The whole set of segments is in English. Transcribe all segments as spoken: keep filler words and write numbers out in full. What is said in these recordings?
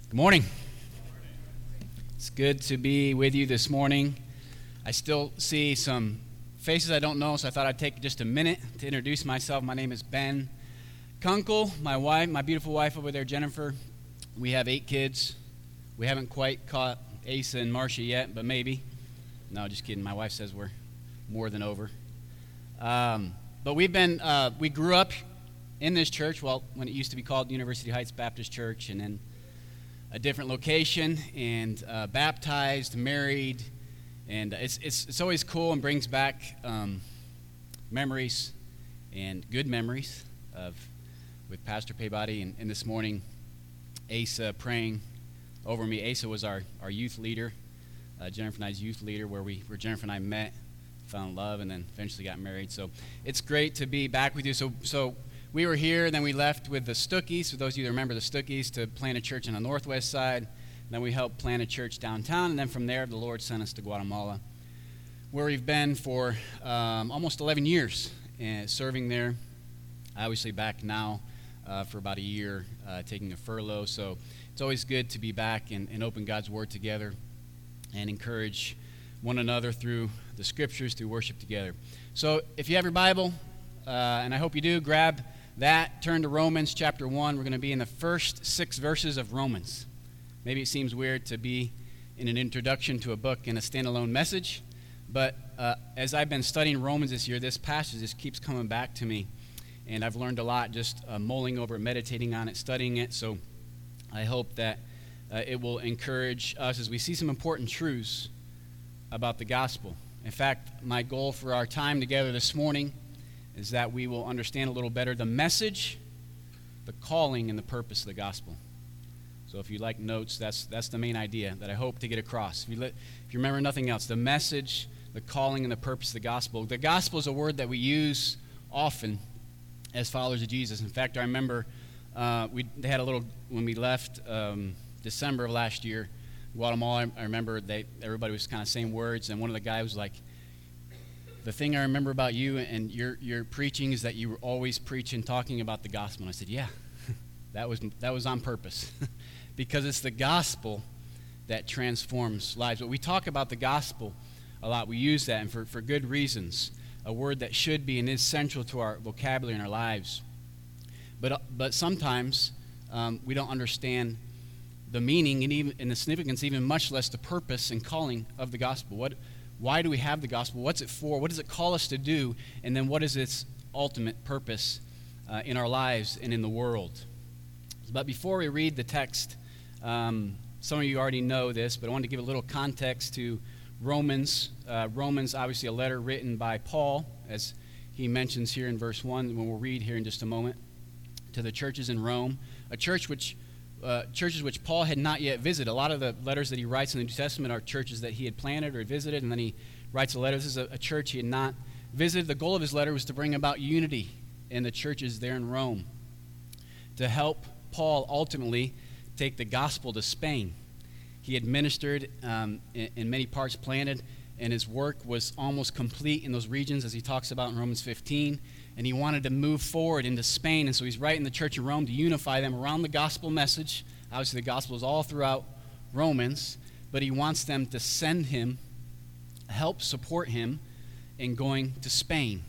Good morning. It's good to be with you this morning. I still see some faces I don't know, so I thought I'd take just a minute to introduce myself. My name is Ben Kunkel. My wife, my beautiful wife over there, Jennifer. We have eight kids. We haven't quite caught Asa and Marcia yet, but maybe. No, just kidding. My wife says we're more than over. Um, but we've been, uh, we grew up in this church, well, when it used to be called University Heights Baptist Church, and then a different location, and uh, baptized, married, and it's it's it's always cool and brings back um, memories and good memories of with Pastor Peabody, and, and this morning, Asa praying over me. Asa was our, our youth leader, uh, Jennifer and I's youth leader, where we where Jennifer and I met, fell in love, and then eventually got married. So it's great to be back with you. So so. We were here, and then we left with the Stookies, for those of you that remember the Stookies, to plant a church on the northwest side. Then we helped plant a church downtown, and then from there, the Lord sent us to Guatemala, where we've been for um, almost eleven years, and serving there. Obviously back now uh, for about a year, uh, taking a furlough. So it's always good to be back and, and open God's Word together and encourage one another through the Scriptures, through worship together. So if you have your Bible, uh, and I hope you do, grab that, turn to Romans chapter one. We're going to be in the first six verses of Romans. Maybe it seems weird to be in an introduction to a book and a standalone message, but uh, as I've been studying Romans this year, this passage just keeps coming back to me, and I've learned a lot just uh, mulling over it, meditating on it, studying it, so I hope that uh, it will encourage us as we see some important truths about the gospel. In fact, my goal for our time together this morning is that we will understand a little better the message, the calling, and the purpose of the gospel. So if you like notes, that's that's the main idea that I hope to get across. If you, let, if you remember nothing else, the message, the calling, and the purpose of the gospel. The gospel is a word that we use often as followers of Jesus. In fact, I remember uh, we they had a little, when we left um, December of last year, Guatemala, I remember they everybody was kind of saying words, and one of the guys was like, the thing I remember about you and your your preaching is that you were always preaching, talking about the gospel. And I said, yeah, that was that was on purpose, because it's the gospel that transforms lives. But we talk about the gospel a lot. We use that, and for, for good reasons, a word that should be and is central to our vocabulary in our lives. But but sometimes um, we don't understand the meaning and even and the significance, even much less the purpose and calling of the gospel. What Why do we have the gospel? What's it for? What does it call us to do? And then what is its ultimate purpose uh, in our lives and in the world? But before we read the text, um, some of you already know this, but I wanted to give a little context to Romans. Uh, Romans, obviously a letter written by Paul, as he mentions here in verse one, when we'll read here in just a moment, to the churches in Rome, a church which Uh, churches which Paul had not yet visited. A lot of the letters that he writes in the New Testament are churches that he had planted or visited, and then he writes a letter. This is a, a church he had not visited. The goal of his letter was to bring about unity in the churches there in Rome, to help Paul ultimately take the gospel to Spain. He had ministered um, in, in many parts, planted, and his work was almost complete in those regions, as he talks about in Romans fifteen. And he wanted to move forward into Spain, and so he's writing the church of Rome to unify them around the gospel message. Obviously, the gospel is all throughout Romans, but he wants them to send him, help support him in going to Spain.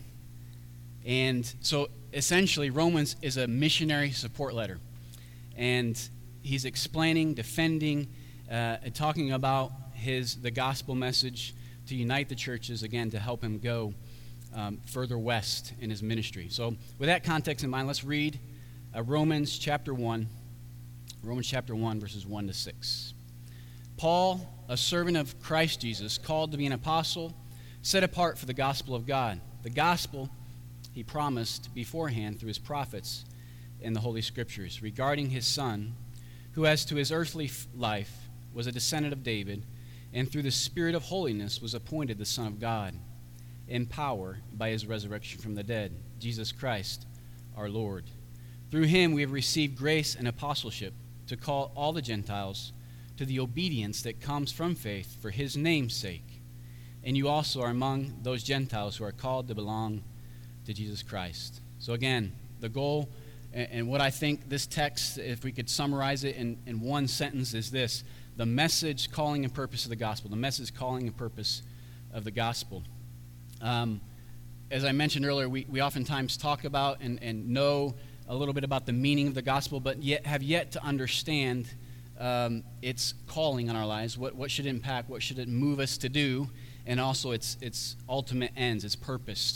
And so, essentially, Romans is a missionary support letter. And he's explaining, defending, uh, and talking about his the gospel message to unite the churches, again, to help him go Um, further west in his ministry. So with that context in mind, let's read uh, Romans chapter one, Romans chapter one, verses one to six. Paul, a servant of Christ Jesus, called to be an apostle, set apart for the gospel of God. The gospel he promised beforehand through his prophets in the Holy Scriptures regarding his Son, who as to his earthly life was a descendant of David, and through the Spirit of holiness was appointed the Son of God, in power by his resurrection from the dead, Jesus Christ our Lord. Through him we have received grace and apostleship to call all the Gentiles to the obedience that comes from faith for his name's sake. And you also are among those Gentiles who are called to belong to Jesus Christ. So again, the goal And, and what I think this text, if we could summarize it in, in one sentence, is this: the message, calling, and purpose of the gospel. The message, calling, and purpose of the gospel. Um, as I mentioned earlier, we, we oftentimes talk about and, and know a little bit about the meaning of the gospel, but yet have yet to understand um, its calling on our lives. What, what should it impact? What should it move us to do? And also its, its ultimate ends, its purpose.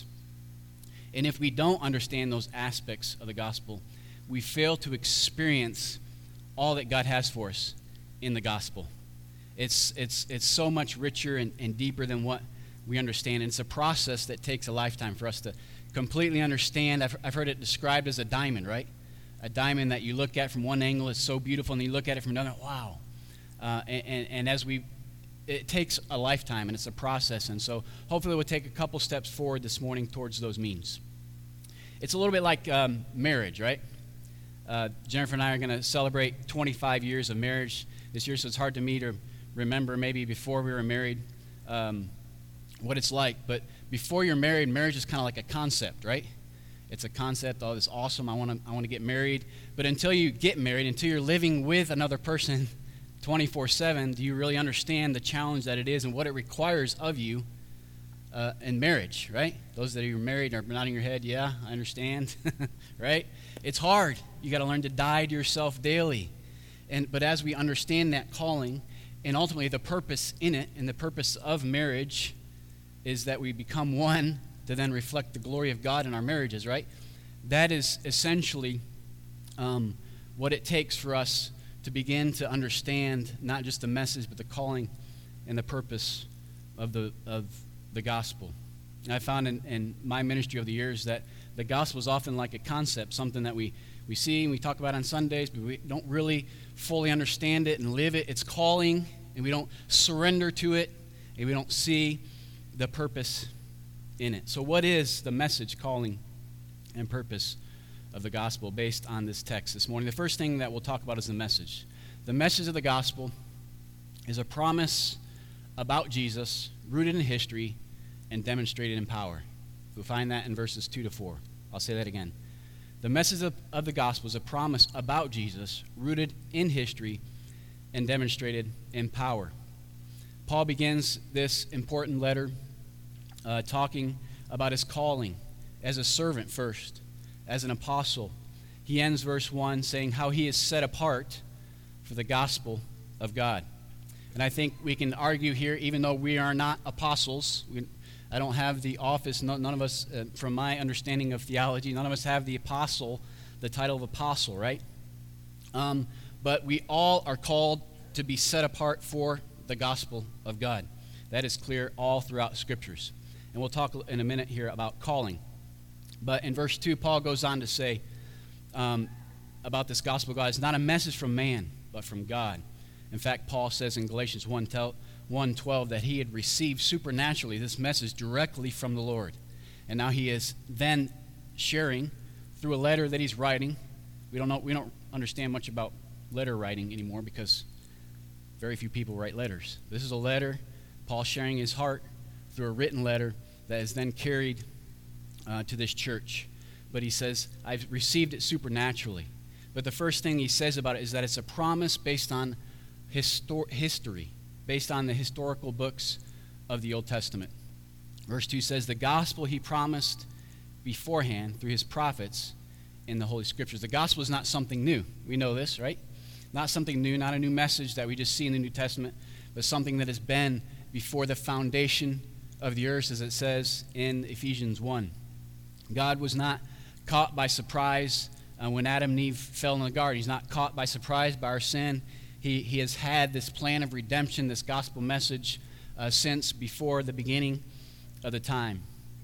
And if we don't understand those aspects of the gospel, we fail to experience all that God has for us in the gospel. It's it's it's so much richer and, and deeper than what we understand. And it's a process that takes a lifetime for us to completely understand. I've, I've heard it described as a diamond, right? A diamond that you look at from one angle is so beautiful, and you look at it from another, wow. Uh, and, and, and as we, it takes a lifetime, and it's a process. And so hopefully we'll take a couple steps forward this morning towards those means. It's a little bit like um, marriage, right? Uh, Jennifer and I are going to celebrate twenty-five years of marriage this year, so it's hard to me to remember maybe before we were married um, what it's like. But before you're married, marriage is kind of like a concept, right? It's a concept. Oh, this is awesome. I want to I want to get married. But until you get married, until you're living with another person twenty-four seven, do you really understand the challenge that it is and what it requires of you uh, in marriage, right? Those that are married are nodding your head, yeah, I understand, right? It's hard. You got to learn to die to yourself daily. And but as we understand that calling and ultimately the purpose in it, and the purpose of marriage is that we become one to then reflect the glory of God in our marriages, right? That is essentially um, what it takes for us to begin to understand not just the message, but the calling and the purpose of the of the gospel. And I found in, in my ministry over the years that the gospel is often like a concept, something that we, we see and we talk about on Sundays, but we don't really fully understand it and live it. It's calling, and we don't surrender to it, and we don't see the purpose in it. So what is the message, calling, and purpose of the gospel based on this text this morning? The first thing that we'll talk about is the message. The message of the gospel is a promise about Jesus rooted in history and demonstrated in power. We'll find that in verses two to four. I'll say that again. The message of, of the gospel is a promise about Jesus rooted in history and demonstrated in power. Paul begins this important letter uh, talking about his calling as a servant first, as an apostle. He ends verse one saying how he is set apart for the gospel of God. And I think we can argue here, even though we are not apostles, we, I don't have the office, no, none of us, uh, from my understanding of theology, none of us have the apostle, the title of apostle, right? Um, but we all are called to be set apart for the gospel of God. That is clear all throughout Scriptures. And we'll talk in a minute here about calling. But in verse two, Paul goes on to say um, about this gospel of God, it's not a message from man, but from God. In fact, Paul says in Galatians one twelve that he had received supernaturally this message directly from the Lord. And now he is then sharing through a letter that he's writing. We don't know, we don't understand much about letter writing anymore because very few people write letters. This is a letter, Paul sharing his heart through a written letter that is then carried uh, to this church. But he says, I've received it supernaturally. But the first thing he says about it is that it's a promise based on histor- history, based on the historical books of the Old Testament. Verse two says, the gospel he promised beforehand through his prophets in the Holy Scriptures. The gospel is not something new. We know this, right? Not something new, not a new message that we just see in the New Testament, but something that has been before the foundation of the earth, as it says in Ephesians one. God was not caught by surprise uh, when Adam and Eve fell in the garden. He's not caught by surprise by our sin. He, he has had this plan of redemption, this gospel message, uh, since before the beginning of the time.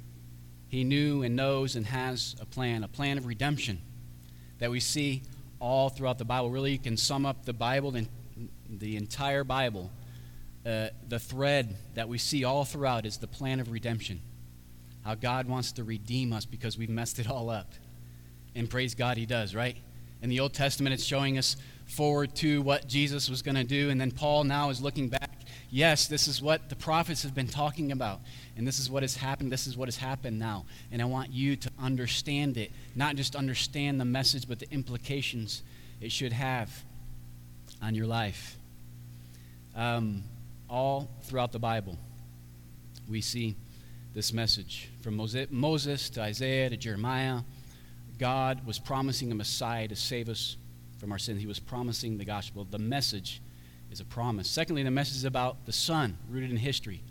He knew and knows and has a plan, a plan of redemption that we see all throughout the Bible. Really, you can sum up the Bible, the, the entire Bible. Uh, the thread that we see all throughout is the plan of redemption. How God wants to redeem us because we've messed it all up. And praise God, he does, right? In the Old Testament, it's showing us forward to what Jesus was going to do. And then Paul now is looking back. yes, this is what the prophets have been talking about, and this is what has happened, this is what has happened now. And I want you to understand it, not just understand the message, but the implications it should have on your life. Um, all throughout the Bible, we see this message. From Moses to Isaiah to Jeremiah, God was promising a Messiah to save us from our sins. He was promising the gospel. The message is a promise. Secondly, the message is about the Son, rooted in history.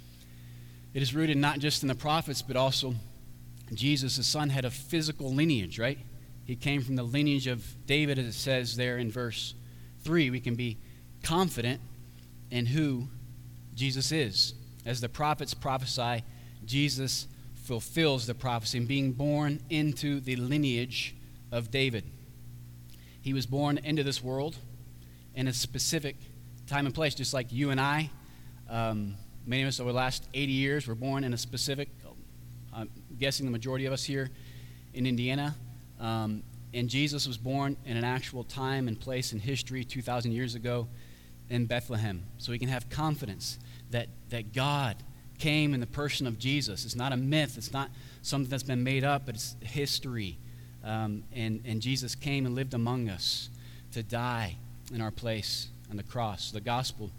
It is rooted not just in the prophets, but also Jesus, the Son, had a physical lineage, right? He came from the lineage of David, as it says there in verse three. We can be confident in who Jesus is. As the prophets prophesy, Jesus fulfills the prophecy, and being born into the lineage of David. He was born into this world in a specific time and place, just like you and I. Um, many of us over the last eighty years were born in a specific, I'm guessing the majority of us here in Indiana. Um, and Jesus was born in an actual time and place in history two thousand years ago in Bethlehem. So we can have confidence that, that God came in the person of Jesus. It's not a myth. It's not something that's been made up, but it's history. Um, and, and Jesus came and lived among us to die in our place on the cross. The gospel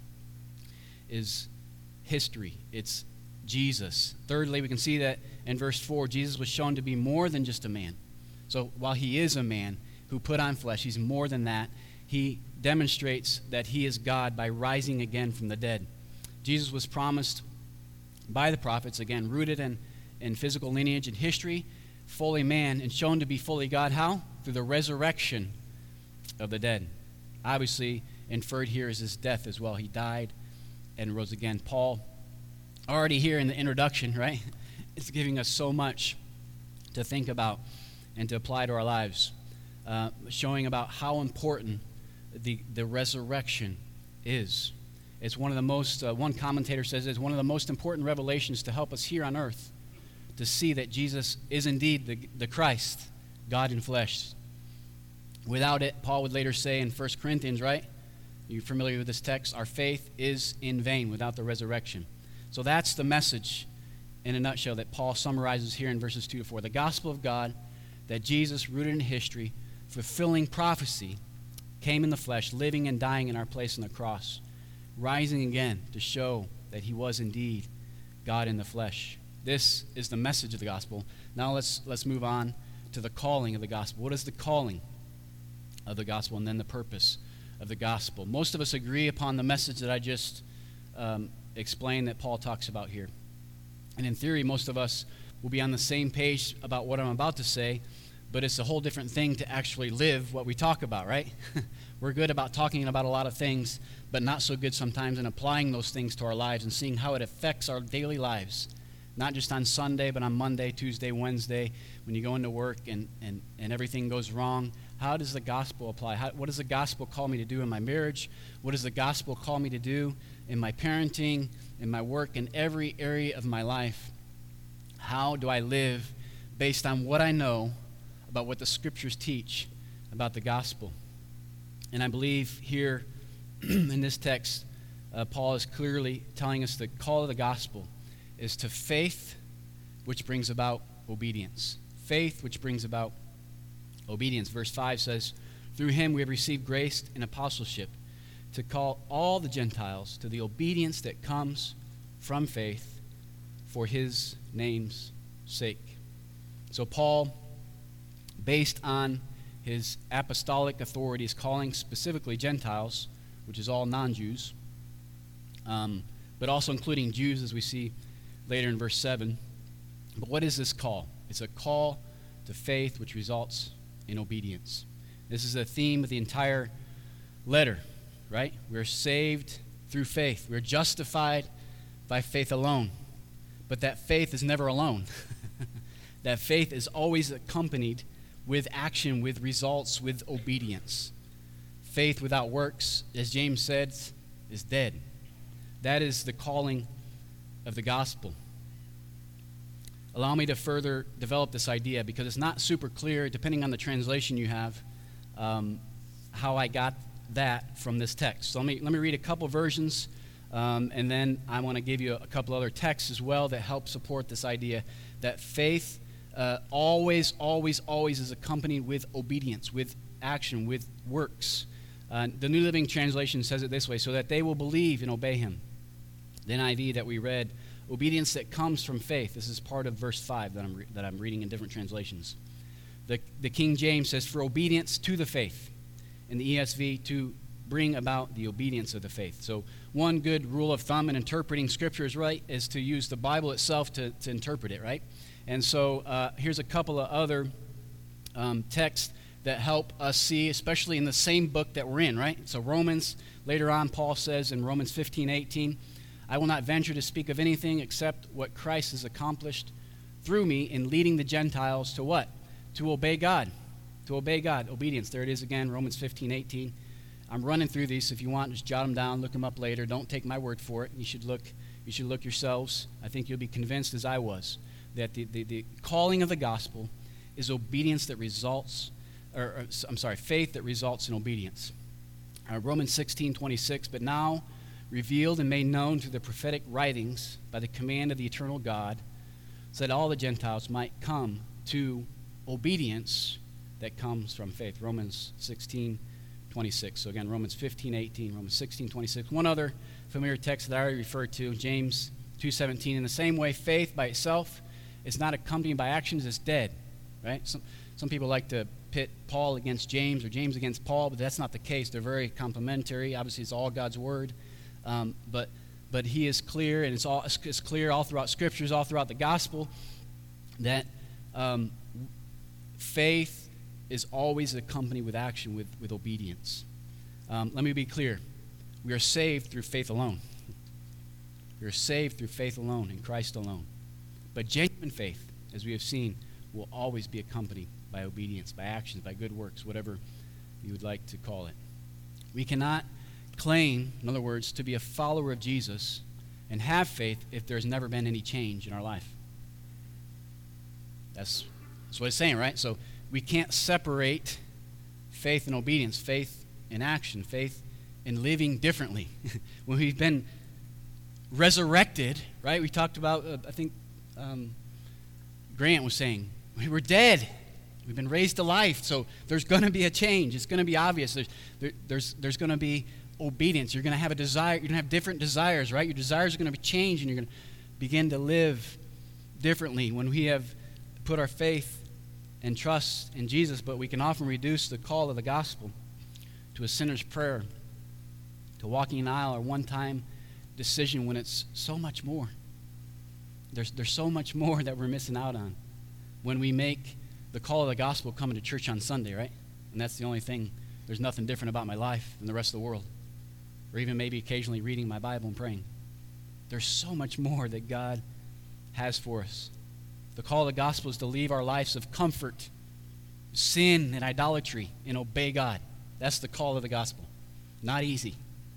is history. It's Jesus. Thirdly, we can see that in verse four, Jesus was shown to be more than just a man. So while he is a man who put on flesh, he's more than that. He demonstrates that he is God by rising again from the dead. Jesus was promised by the prophets, again, rooted in, in physical lineage and history, fully man, and shown to be fully God. How? Through the resurrection of the dead. Obviously, inferred here is his death as well. He died and rose again. Paul, already here in the introduction, right, is giving us so much to think about and to apply to our lives, uh, showing about how important the, the resurrection is. It's one of the most, uh, one commentator says it's one of the most important revelations to help us here on earth to see that Jesus is indeed the, the Christ, God in flesh. Without it, Paul would later say in First Corinthians, right? You're familiar with this text, our faith is in vain without the resurrection. So that's the message in a nutshell that Paul summarizes here in verses two to four. The gospel of God, that Jesus, rooted in history, fulfilling prophecy, came in the flesh, living and dying in our place on the cross, rising again to show that he was indeed God in the flesh. This is the message of the gospel. Now let's let's move on to the calling of the gospel. What is the calling of the gospel, and then the purpose of the gospel? Most of us agree upon the message that I just um, explained that Paul talks about here. And in theory, most of us will be on the same page about what I'm about to say, but it's a whole different thing to actually live what we talk about, right? We're good about talking about a lot of things, but not so good sometimes in applying those things to our lives and seeing how it affects our daily lives. Not just on Sunday, but on Monday, Tuesday, Wednesday, when you go into work and, and, and everything goes wrong. How does the gospel apply? How, what does the gospel call me to do in my marriage? What does the gospel call me to do in my parenting, in my work, in every area of my life? How do I live based on what I know about what the scriptures teach about the gospel? And I believe here in this text, uh, Paul is clearly telling us the call of the gospel is to faith, which brings about obedience. Faith, which brings about obedience. Verse five says, through him we have received grace and apostleship to call all the Gentiles to the obedience that comes from faith for his name's sake. So Paul, based on his apostolic authority, is calling specifically Gentiles, which is all non-Jews, um, but also including Jews, as we see later in verse seven. But what is this call? It's a call to faith, which results in obedience. This is a theme of the entire letter, right? We're saved through faith. We're justified by faith alone. But that faith is never alone. That faith is always accompanied with action, with results, with obedience. Faith without works, as James said, is dead. That is the calling of the gospel. Allow me to further develop this idea, because it's not super clear, depending on the translation you have, um, how I got that from this text. So let me let me read a couple versions Um, and then I want to give you a, a couple other texts as well that help support this idea that faith uh, always, always, always is accompanied with obedience, with action, with works. Uh, the New Living Translation says it this way, so that they will believe and obey him. The N I V that we read, obedience that comes from faith. This is part of verse five that I'm, re- that I'm reading in different translations. The, the King James says, for obedience to the faith. In the E S V, to bring about the obedience of the faith. So one good rule of thumb in interpreting scriptures, right, is to use the Bible itself to, to interpret it, right? And so uh, here's a couple of other um, texts that help us see, especially in the same book that we're in, right? So Romans, later on, Paul says in Romans fifteen eighteen, I will not venture to speak of anything except what Christ has accomplished through me in leading the Gentiles to what? To obey God. To obey God. Obedience. There it is again, Romans fifteen eighteen. I'm running through these. If you want, just jot them down, look them up later. Don't take my word for it. You should look, you should look yourselves. I think you'll be convinced, as I was, that the, the, the calling of the gospel is obedience that results, or, or I'm sorry, faith that results in obedience. Uh, Romans sixteen twenty-six, but now revealed and made known through the prophetic writings by the command of the eternal God, so that all the Gentiles might come to obedience that comes from faith. Romans sixteen twenty-six. So again, Romans fifteen eighteen, Romans sixteen twenty-six. One other familiar text that I already referred to, James two seventeen. In the same way, faith by itself is not accompanied by actions, it's dead. Right? Some, some people like to pit Paul against James or James against Paul, but that's not the case. They're very complementary. Obviously, it's all God's word. Um, but but he is clear, and it's all it's clear all throughout Scriptures, all throughout the gospel, that um, faith is always accompanied with action, with, with obedience. Um, let me be clear. We are saved through faith alone. We are saved through faith alone, in Christ alone. But genuine faith, as we have seen, will always be accompanied by obedience, by actions, by good works, whatever you would like to call it. We cannot claim, in other words, to be a follower of Jesus and have faith if there's never been any change in our life. That's, that's what it's saying, right? So we can't separate faith and obedience, faith and action, faith in living differently. When we've been resurrected, right? We talked about, uh, I think um, Grant was saying, we were dead. We've been raised to life. So there's going to be a change. It's going to be obvious. There's, there, there's, there's going to be obedience. You're going to have a desire. You're going to have different desires, right? Your desires are going to be changed, and you're going to begin to live differently when we have put our faith and trust in Jesus. But we can often reduce the call of the gospel to a sinner's prayer, to walking an aisle or one-time decision, when it's so much more. There's, there's so much more that we're missing out on when we make the call of the gospel coming to church on Sunday, right? And that's the only thing. There's nothing different about my life than the rest of the world. Or even maybe occasionally reading my Bible and praying. There's so much more that God has for us. The call of the gospel is to leave our lives of comfort, sin, and idolatry and obey God. That's the call of the gospel. Not easy.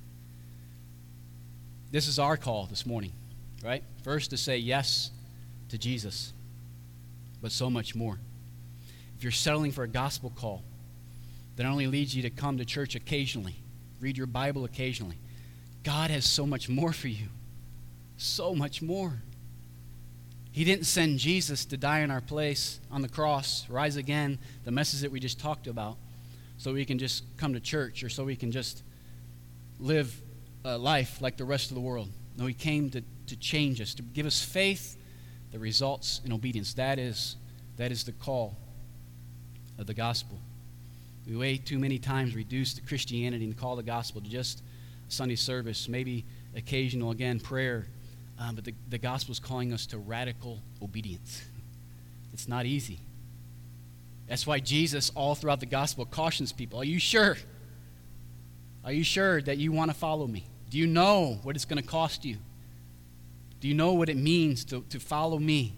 This is our call this morning, right? First, to say yes to Jesus, but so much more. If you're settling for a gospel call that only leads you to come to church occasionally, read your Bible occasionally, God has so much more for you. So much more. He didn't send Jesus to die in our place on the cross, rise again, the message that we just talked about, so we can just come to church or so we can just live a life like the rest of the world. No, he came to, to change us, to give us faith that results in obedience. That is, that is the call of the gospel. We way too many times reduce the Christianity and call the gospel to just Sunday service, maybe occasional, again, prayer. Uh, but the, the gospel is calling us to radical obedience. It's not easy. That's why Jesus, all throughout the gospel, cautions people. Are you sure? Are you sure that you want to follow me? Do you know what it's going to cost you? Do you know what it means to, to follow me?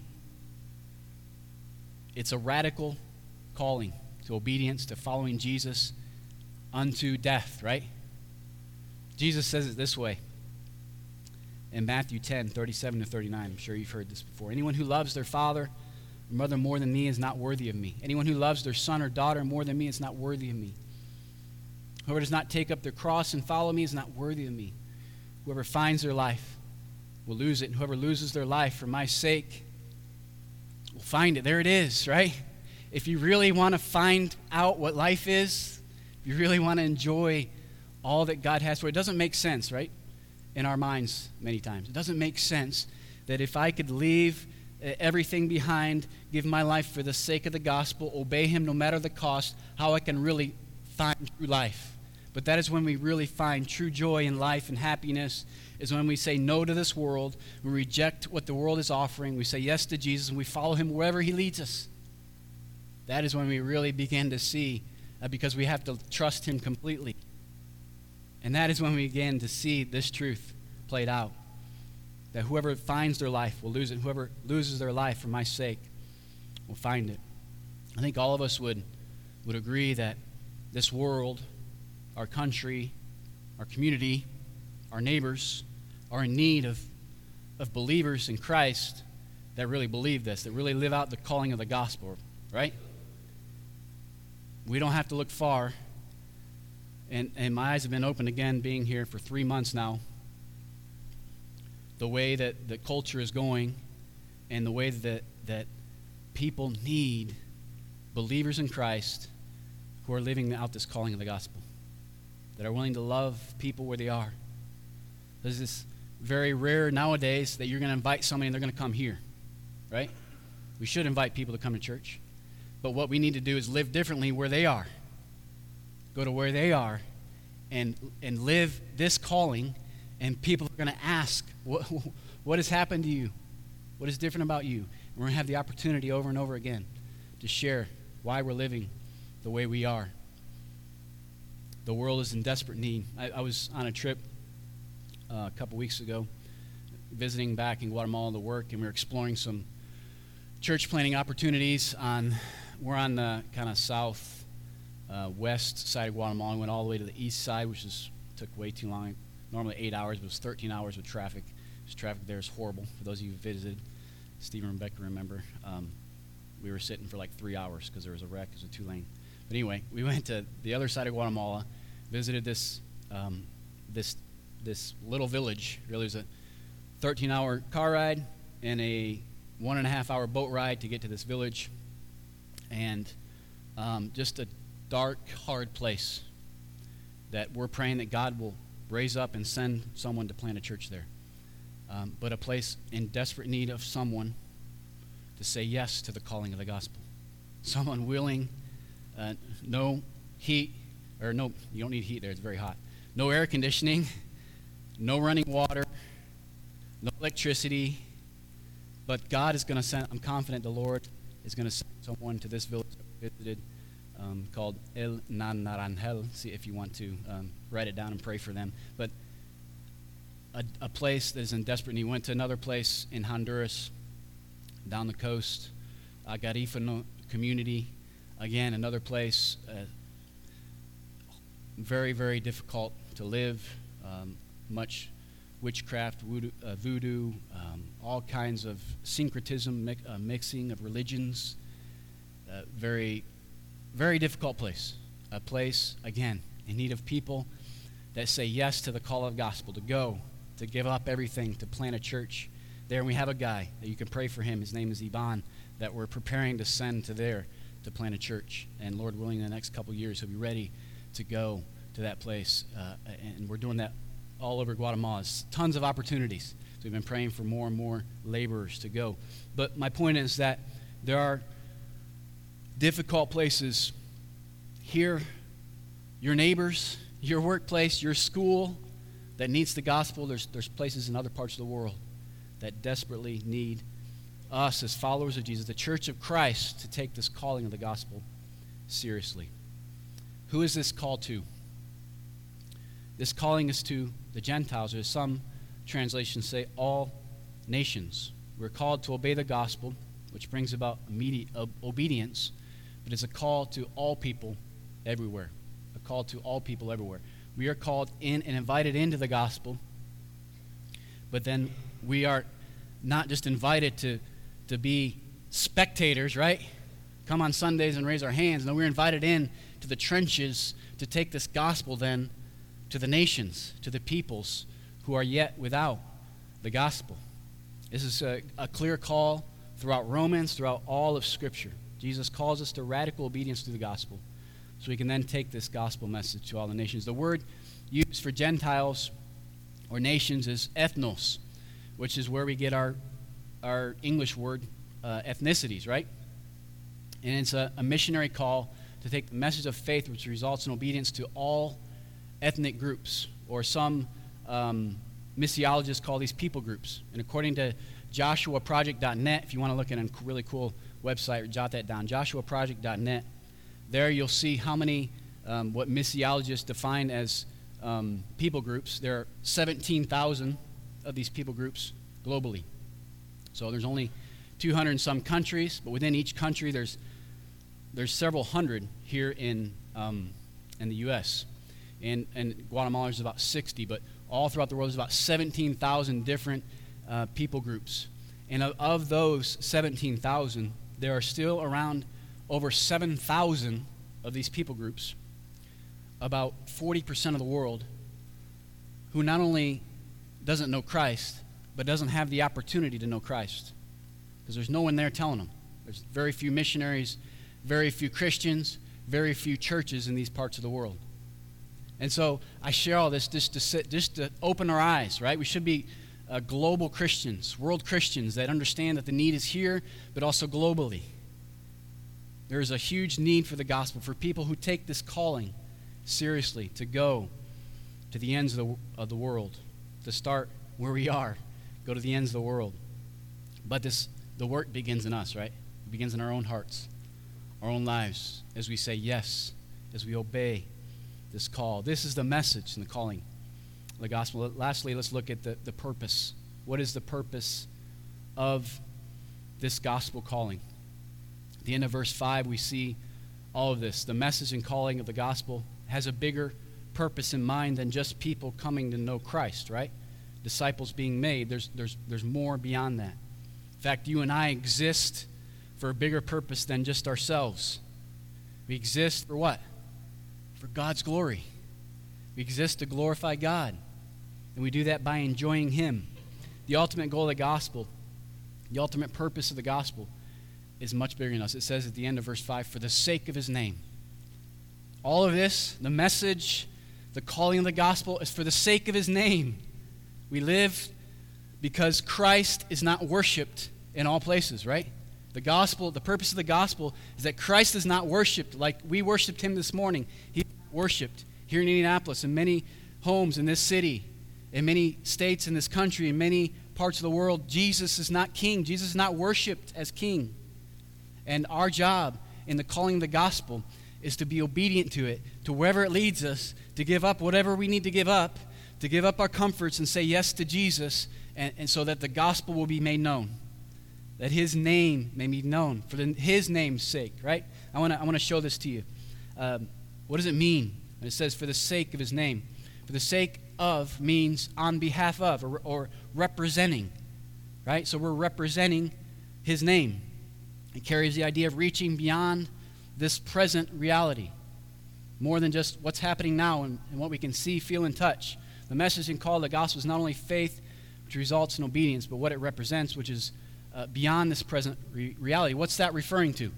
It's a radical calling to obedience, to following Jesus unto death, right? Jesus says it this way in Matthew ten, thirty-seven to thirty-nine. I'm sure you've heard this before. Anyone who loves their father or mother more than me is not worthy of me. Anyone who loves their son or daughter more than me is not worthy of me. Whoever does not take up their cross and follow me is not worthy of me. Whoever finds their life will lose it, and whoever loses their life for my sake will find it. There it is, right? If you really want to find out what life is, if you really want to enjoy all that God has for it, it doesn't make sense, right? In our minds many times. It doesn't make sense that if I could leave everything behind, give my life for the sake of the gospel, obey him no matter the cost, how I can really find true life. But that is when we really find true joy in life and happiness, is when we say no to this world, we reject what the world is offering, we say yes to Jesus, and we follow him wherever he leads us. That is when we really begin to see, uh, because we have to trust him completely. And that is when we begin to see this truth played out, that whoever finds their life will lose it. Whoever loses their life for my sake will find it. I think all of us would, would agree that this world, our country, our community, our neighbors are in need of, of believers in Christ that really believe this, that really live out the calling of the gospel, right? We don't have to look far. And, and my eyes have been opened again being here for three months now. The way that the culture is going and the way that, that people need believers in Christ who are living out this calling of the gospel, that are willing to love people where they are. There's this very rare nowadays that you're going to invite somebody and they're going to come here, right? We should invite people to come to church. But what we need to do is live differently where they are. Go to where they are and and live this calling, and people are going to ask, what, what has happened to you? What is different about you? And we're going to have the opportunity over and over again to share why we're living the way we are. The world is in desperate need. I, I was on a trip uh, a couple weeks ago, visiting back in Guatemala to work, and we were exploring some church planting opportunities. On we're on the kind of south uh, west side of Guatemala. We went all the way to the east side, which is took way too long. Normally eight hours, but it was thirteen hours with traffic. This traffic there is horrible. For those of you who visited, Steve and Rebecca remember, um, we were sitting for like three hours because there was a wreck. It was a two-lane. But anyway, we went to the other side of Guatemala, visited this um, this this little village. Really, it was a thirteen-hour car ride and a one and a half hour boat ride to get to this village, and um, just a dark, hard place that we're praying that God will raise up and send someone to plant a church there. Um, but a place in desperate need of someone to say yes to the calling of the gospel. Someone willing, uh, no heat, or no, you don't need heat there, it's very hot. No air conditioning, no running water, no electricity, but God is going to send, I'm confident the Lord is going to send someone to this village that we visited um, called El Naranjal. See if you want to um, write it down and pray for them. But a, a place that is in desperate need. We went to another place in Honduras, down the coast, uh, Garifano community. Again, another place, uh, very, very difficult to live, um, much witchcraft, voodoo, uh, voodoo um, all kinds of syncretism, mi- uh, mixing of religions. Uh, very, very difficult place. A place, again, in need of people that say yes to the call of gospel, to go, to give up everything, to plant a church there. And we have a guy that you can pray for him. His name is Iban, that we're preparing to send to there to plant a church. And Lord willing, in the next couple of years, he'll be ready to go to that place. Uh, and we're doing that all over Guatemala. It's tons of opportunities. So we've been praying for more and more laborers to go. But my point is that there are difficult places here, your neighbors, your workplace, your school that needs the gospel. There's, there's places in other parts of the world that desperately need us as followers of Jesus, the Church of Christ, to take this calling of the gospel seriously. Who is this called to? This calling is to the Gentiles, or as some translations say, all nations. We're called to obey the gospel, which brings about immediate obedience, but it's a call to all people everywhere. A call to all people everywhere. We are called in and invited into the gospel, but then we are not just invited to, to be spectators, right? Come on Sundays and raise our hands. No, we're invited in to the trenches to take this gospel then to the nations, to the peoples who are yet without the gospel. This is a, a clear call throughout Romans, throughout all of Scripture. Jesus calls us to radical obedience to the gospel so we can then take this gospel message to all the nations. The word used for Gentiles or nations is ethnos, which is where we get our, our English word uh, ethnicities, right? And it's a, a missionary call to take the message of faith, which results in obedience to all ethnic groups, or some um, missiologists call these people groups. And according to Joshua Project dot net, if you want to look at a really cool website, jot that down, Joshua Project dot net, there you'll see how many, um, what missiologists define as um, people groups. There are seventeen thousand of these people groups globally. So there's only two hundred and some countries, but within each country there's there's several hundred here in um, in the U S And, and Guatemala is about sixty, but all throughout the world there's about seventeen thousand different uh, people groups. And of, of those seventeen thousand, there are still around over seven thousand of these people groups, about forty percent of the world, who not only doesn't know Christ, but doesn't have the opportunity to know Christ. Because there's no one there telling them. There's very few missionaries, very few Christians, very few churches in these parts of the world. And so I share all this just to sit, just to open our eyes, right? We should be uh, global Christians, world Christians that understand that the need is here, but also globally. There is a huge need for the gospel, for people who take this calling seriously, to go to the ends of the, of the world, to start where we are, go to the ends of the world. But this, the work begins in us, right? It begins in our own hearts, our own lives, as we say yes, as we obey this call. This is the message and the calling of the gospel. Lastly, let's look at the, the purpose. What is the purpose of this gospel calling? At the end of verse five, we see all of this. The message and calling of the gospel has a bigger purpose in mind than just people coming to know Christ, right? Disciples being made. There's, there's, there's more beyond that. In fact, you and I exist for a bigger purpose than just ourselves. We exist for what? For God's glory. We exist to glorify God. And we do that by enjoying Him. The ultimate goal of the gospel, the ultimate purpose of the gospel is much bigger than us. It says at the end of verse five, for the sake of His name. All of this, the message, the calling of the gospel, is for the sake of His name. We live because Christ is not worshipped in all places, right? The gospel, the purpose of the gospel is that Christ is not worshipped like we worshiped Him this morning. He's worshipped here in Indianapolis, in many homes in this city, in many states in this country, in many parts of the world. Jesus is not king. Jesus is not worshipped as king. And our job in the calling of the gospel is to be obedient to it, to wherever it leads us, to give up whatever we need to give up, to give up our comforts and say yes to Jesus, and, and so that the gospel will be made known, that His name may be known for the, His name's sake, right? I want to I want to show this to you. Um, what does it mean when it says for the sake of His name? For the sake of means on behalf of, or, or representing, right? So we're representing His name. It carries the idea of reaching beyond this present reality, more than just what's happening now and, and what we can see, feel, and touch. The message and call of the gospel is not only faith, which results in obedience, but what it represents, which is uh, beyond this present re- reality. What's that referring to?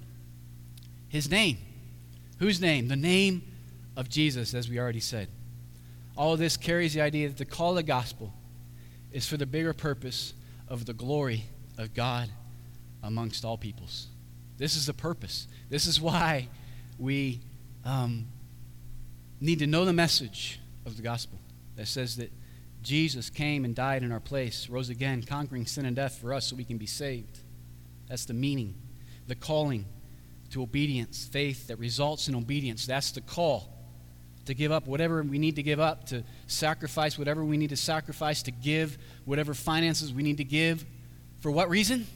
His name. Whose name? The name of Jesus, as we already said. All of this carries the idea that the call of the gospel is for the bigger purpose of the glory of God amongst all peoples. This is the purpose. This is why we um, need to know the message of the gospel that says that Jesus came and died in our place, rose again, conquering sin and death for us so we can be saved. That's the meaning, the calling to obedience, faith that results in obedience. That's the call to give up whatever we need to give up, to sacrifice whatever we need to sacrifice, to give whatever finances we need to give. For what reason?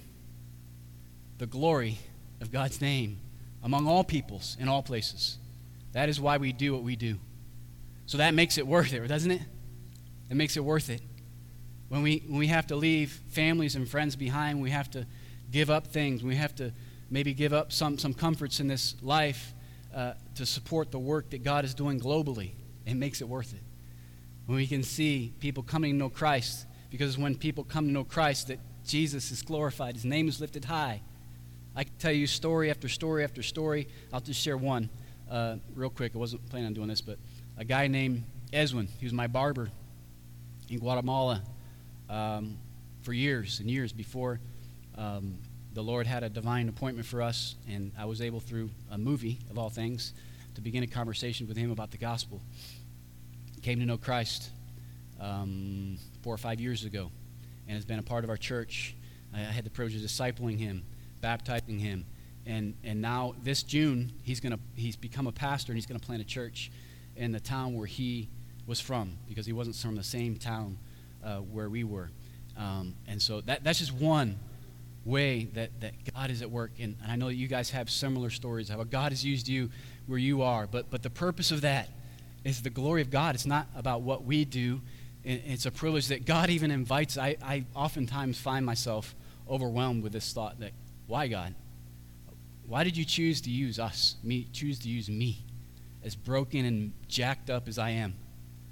The glory of God's name among all peoples in all places. That is why we do what we do. So that makes it worth it, doesn't it? It makes it worth it. When we when we have to leave families and friends behind, we have to give up things. We have to maybe give up some, some comforts in this life uh, to support the work that God is doing globally. It makes it worth it. when we can see people coming to know Christ, because when people come to know Christ, that Jesus is glorified, his name is lifted high. I can tell you story after story after story. I'll just share one uh, real quick. I wasn't planning on doing this, but a guy named Eswin, he was my barber in Guatemala um, for years and years before um, the Lord had a divine appointment for us, and I was able, through a movie, of all things, to begin a conversation with him about the gospel. He came to know Christ um, four or five years ago, and has been a part of our church. I had the privilege of discipling him, baptizing him, and and now this June he's gonna he's become a pastor, and he's gonna plant a church in the town where he was from, because he wasn't from the same town uh, where we were, um, and so that that's just one way that, that God is at work. And I know that you guys have similar stories how God has used you where you are, but but the purpose of that is the glory of God. It's not about what we do. It's a privilege that God even invites. I, I oftentimes find myself overwhelmed with this thought that, why, God? Why did you choose to use us, me, choose to use me, as broken and jacked up as I am?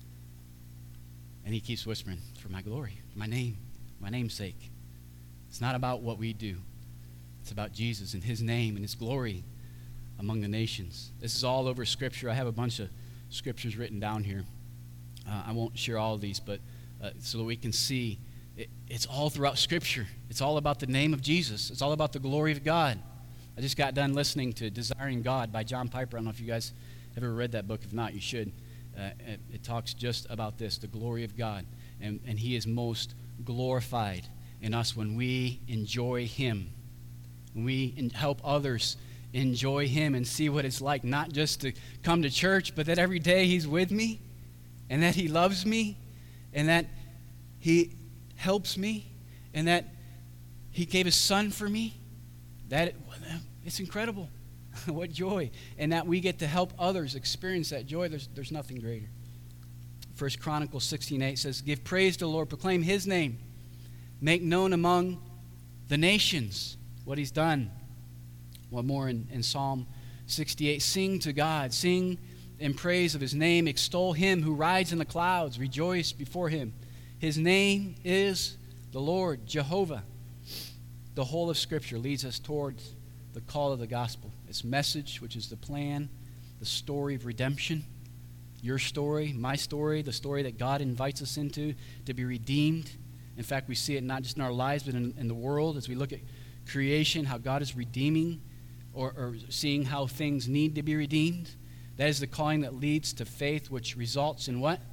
And he keeps whispering, for my glory, for my name, my name's sake. It's not about what we do. It's about Jesus and his name and his glory among the nations. This is all over Scripture. I have a bunch of scriptures written down here. Uh, I won't share all of these, but uh, so that we can see it, it's all throughout Scripture. It's all about the name of Jesus. It's all about the glory of God. I just got done listening to Desiring God by John Piper. I don't know if you guys have ever read that book. If not, you should. Uh, it, it talks just about this, the glory of God. And, and he is most glorified in us when we enjoy him. When we in, help others enjoy him and see what it's like, not just to come to church, but that every day he's with me, and that he loves me, and that he helps me, and that he gave his son for me. That it's incredible. What joy. And that we get to help others experience that joy. There's, there's nothing greater. First Chronicles sixteen eight says, give praise to the Lord, proclaim his name, make known among the nations what he's done. One more in, in Psalm sixty-eight, sing to God, sing in praise of his name, extol him who rides in the clouds, rejoice before him. His name is the Lord, Jehovah. The whole of Scripture leads us towards the call of the gospel, its message, which is the plan, the story of redemption, your story, my story, the story that God invites us into to be redeemed. In fact, we see it not just in our lives, but in, in the world as we look at creation, how God is redeeming or, or seeing how things need to be redeemed. That is the calling that leads to faith, which results in what?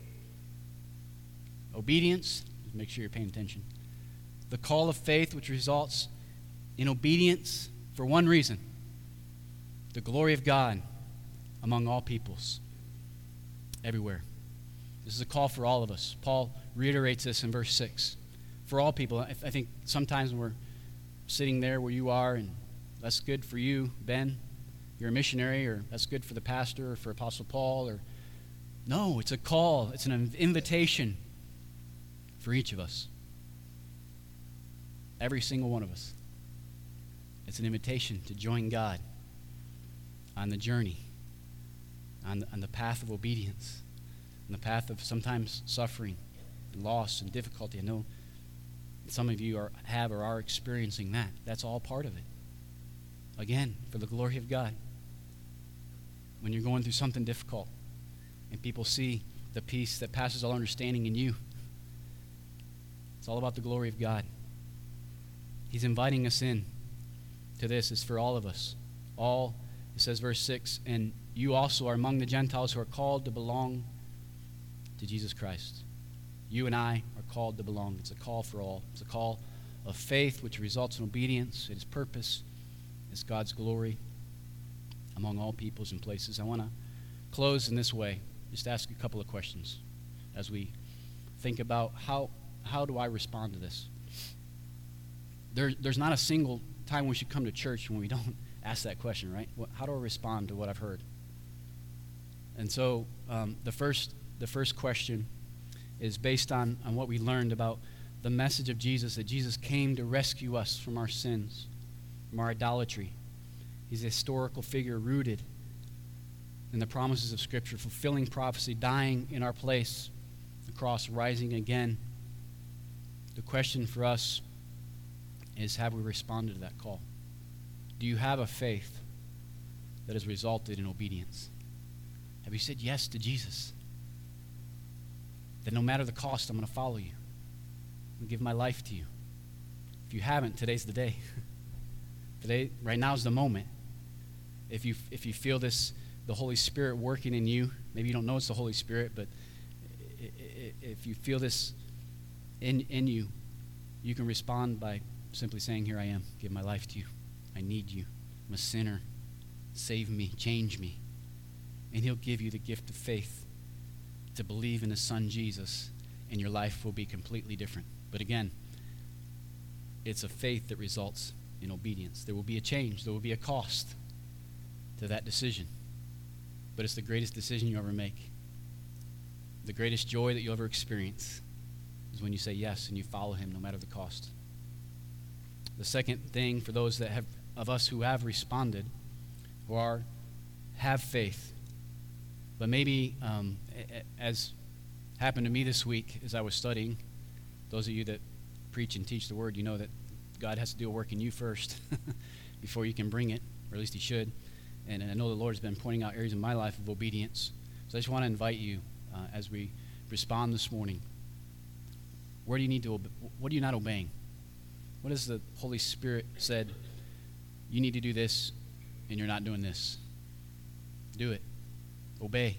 Obedience. Make sure you're paying attention. The call of faith, which results in obedience for one reason: the glory of God among all peoples, everywhere. This is a call for all of us. Paul reiterates this in verse six. For all people. I, I think sometimes when we're sitting there where you are, and that's good for you, Ben, you're a missionary, or that's good for the pastor or for Apostle Paul, or no, it's a call. It's an invitation for each of us. Every single one of us. It's an invitation to join God on the journey, on the, on the path of obedience, on the path of sometimes suffering and loss and difficulty. I know some of you are, have or are experiencing that. That's all part of it. Again, for the glory of God. When you're going through something difficult and people see the peace that passes all understanding in you, it's all about the glory of God. He's inviting us in to this. It's for all of us. All, it says verse six, and you also are among the Gentiles who are called to belong to Jesus Christ. You and I are called to belong. It's a call for all. It's a call of faith which results in obedience. It is purpose. It's God's glory among all peoples and places. I want to close in this way. Just ask a couple of questions as we think about how, how do I respond to this? There, there's not a single time we should come to church when we don't ask that question, right? What, how do I respond to what I've heard? And so um, the first the first question is based on, on what we learned about the message of Jesus, that Jesus came to rescue us from our sins, from our idolatry. He's a historical figure rooted in the promises of Scripture, fulfilling prophecy, dying in our place, cross, rising again. The question for us is, have we responded to that call? Do you have a faith that has resulted in obedience? Have you said yes to Jesus? That no matter the cost, I'm going to follow you. I'm going to give my life to you. If you haven't, today's the day. Today, right now is the moment. If you if you feel this, the Holy Spirit working in you, maybe you don't know it's the Holy Spirit, but if you feel this in in you, you can respond by simply saying, here I am, give my life to you. I need you. I'm a sinner. Save me, change me. And he'll give you the gift of faith to believe in his son Jesus, and your life will be completely different. But again, it's a faith that results in obedience. There will be a change. There will be a cost to that decision. But it's the greatest decision you ever make. The greatest joy that you'll ever experience is when you say yes and you follow him no matter the cost. The second thing for those that have of us who have responded, who are have faith, but maybe um, as happened to me this week as I was studying, those of you that preach and teach the word, you know that God has to do a work in you first before you can bring it, or at least he should. And, and I know the Lord has been pointing out areas in my life of obedience. So I just want to invite you uh, as we respond this morning. Where do you need to, obe- what are you not obeying? What has the Holy Spirit said? You need to do this, and you're not doing this. Do it. Obey.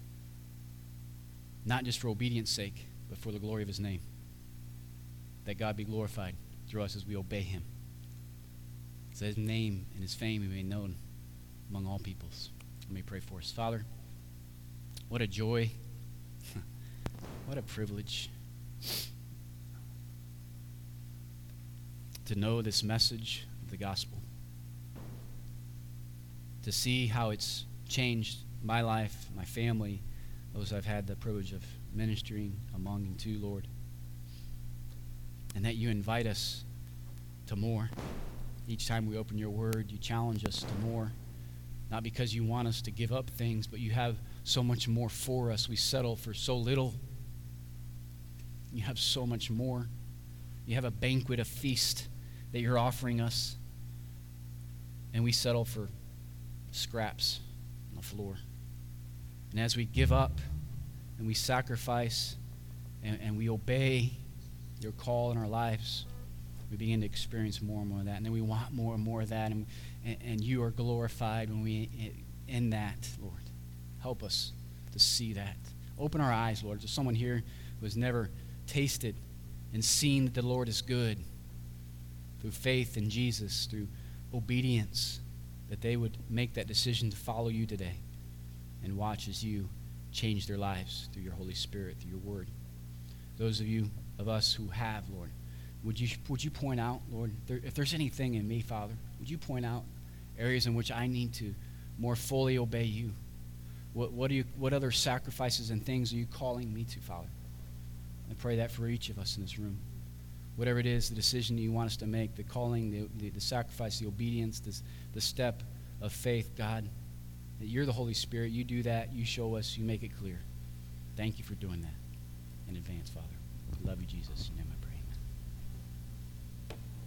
Not just for obedience sake, but for the glory of his name. That God be glorified through us as we obey him. So his name and his fame be made known among all peoples. Let me pray for us. Father, what a joy. What a privilege to know this message of the gospel. To see how it's changed my life, my family, those I've had the privilege of ministering among and to, Lord. And that you invite us to more. Each time we open your word, you challenge us to more. Not because you want us to give up things, but you have so much more for us. We settle for so little. You have so much more. You have a banquet, a feast that you're offering us. And we settle for scraps on the floor. And as we give up and we sacrifice and, and we obey your call in our lives, we begin to experience more and more of that. And then we want more and more of that. And, and, and you are glorified when we in that, Lord. Help us to see that. Open our eyes, Lord. There's someone here who has never tasted and seen that the Lord is good through faith in Jesus, through obedience, that they would make that decision to follow you today and watch as you change their lives through your Holy Spirit, through your word. Those of you, of us who have, Lord, would you would you point out, Lord, there, if there's anything in me, Father, would you point out areas in which I need to more fully obey you? What, what, do you, what other sacrifices and things are you calling me to, Father? I pray that for each of us in this room. Whatever it is, the decision that you want us to make, the calling, the, the, the sacrifice, the obedience, this, the step of faith, God, that you're the Holy Spirit. You do that. You show us. You make it clear. Thank you for doing that in advance, Father. I love you, Jesus. In your name I pray.